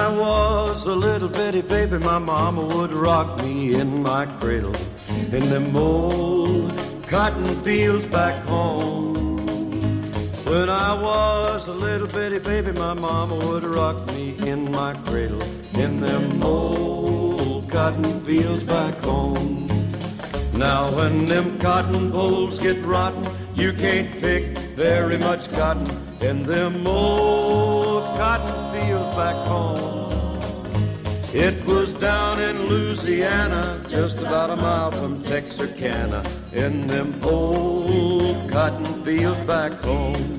was a little bitty baby, my mama would rock me in my cradle in them old cotton fields back home. When I was a little bitty baby, my mama would rock me in my cradle in them old cotton fields back home. Now when them cotton bolls get rotten, you can't pick very much cotton in them old cotton fields back home. It was down in Louisiana, just about a mile from Texarkana, in them old cotton fields back home.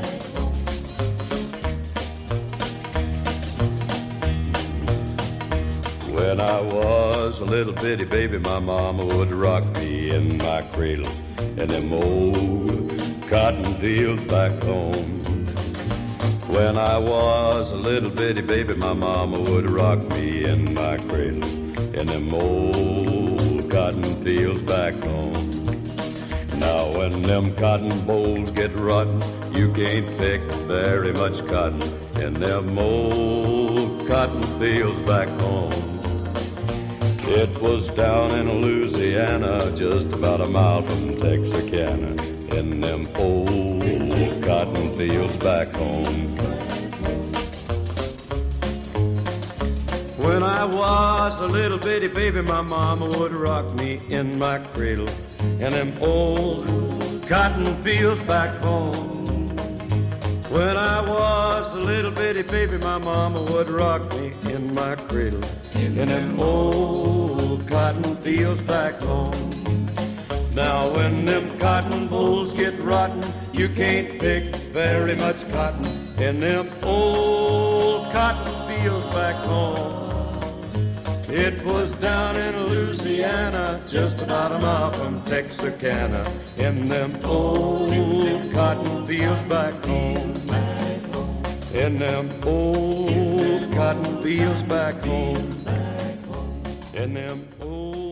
When I was a little bitty baby, my mama would rock me in my cradle in them old cotton fields back home. When I was a little bitty baby, my mama would rock me in my cradle in them old cotton fields back home. Now when them cotton bolls get rotten, you can't pick very much cotton in them old cotton fields back home. It was down in Louisiana, just about a mile from Texarkana, in them old cotton fields back home. When I was a little bitty baby, my mama would rock me in my cradle in them old cotton fields back home. When I was a little bitty baby, my mama would rock me in my cradle in them old cotton fields back home. Now when them cotton bolls get rotten, you can't pick very much cotton in them old cotton fields back home. It was down in Louisiana, just about a mile from Texarkana, in them old cotton fields back home. In them old cotton fields back home. In them old